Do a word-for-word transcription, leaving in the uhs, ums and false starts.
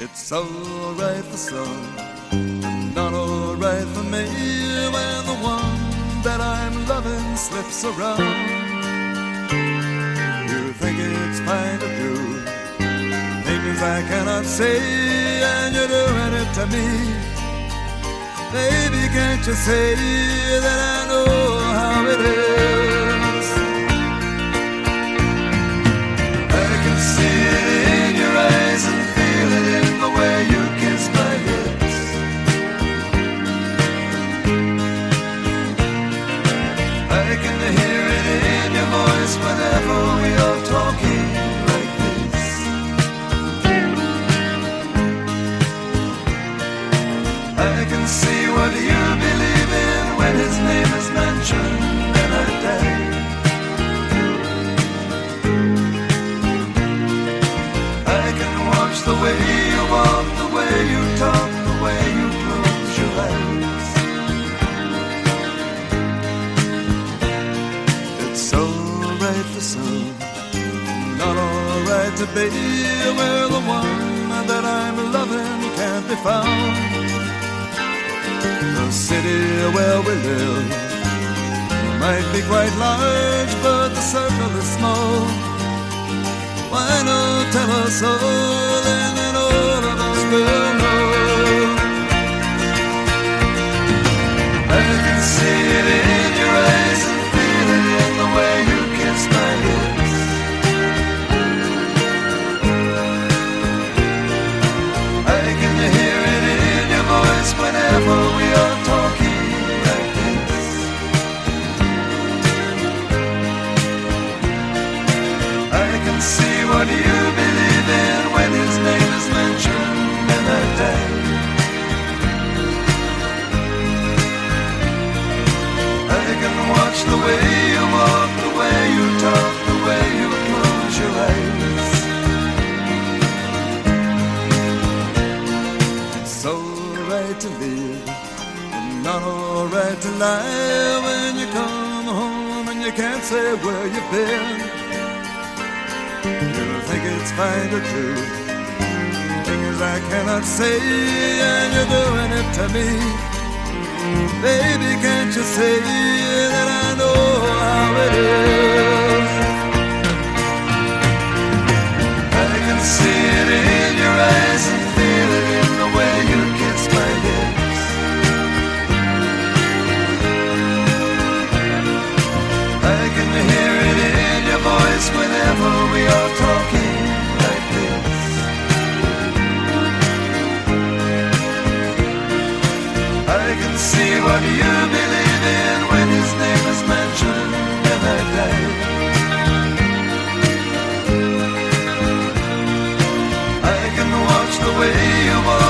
It's alright for some, but not alright for me when the one that I'm loving slips around. You think it's fine to do things I cannot say, and you're doing it to me. Baby, can't you say that I know how it is? I can see it in your eyes and feel it in the way you kiss my lips. I can hear it in your voice whenever we are talking like this. I can see what you believe in when his name is mentioned, and I die. I can watch the way you walk, the way you talk, the way you close your eyes. It's alright for some, not alright to be where the one that I'm loving can't be found. The city where we live might be quite large, but the circle is small. Why not tell us so, then and all of us will know. I can see it in your eyes and feel it in the way you kiss my lips. I can hear it in your voice whenever we are talking like this. I can see what you believe in when his name is mentioned, and I die. I can watch the way you walk, the way you talk, the way you close your eyes. It's alright to live, but not alright to lie when you come home and you can't say where you've been. You think it's fine to do things I cannot say, and you're doing it to me. Baby, can't you say that I know how it is? I can see it in your eyes and feel it in the way you kiss my lips. I can hear it in your voice whenever we are talking like this. I can see what you believe in when his name is mentioned, and I die. I can watch the way you walk,